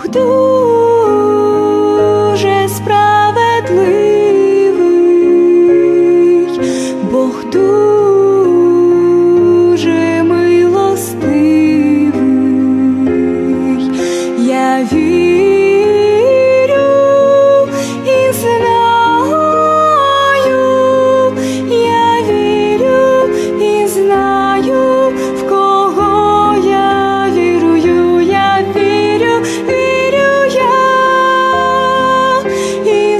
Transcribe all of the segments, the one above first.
Бог дуже справедливий, Бог дуже милостивий. Я вірю і знаю, я вірю і знаю, в кого я вірую. Я вірю, вірю я і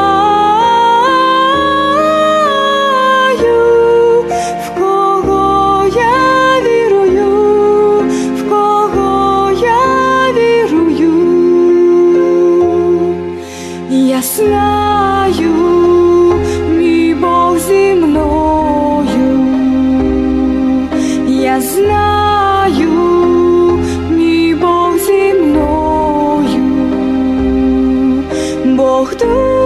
знаю, в кого я вірую, в кого я вірую. Я знаю, мій Бог зі мною. Я знаю, мій Бог зі мною. Бог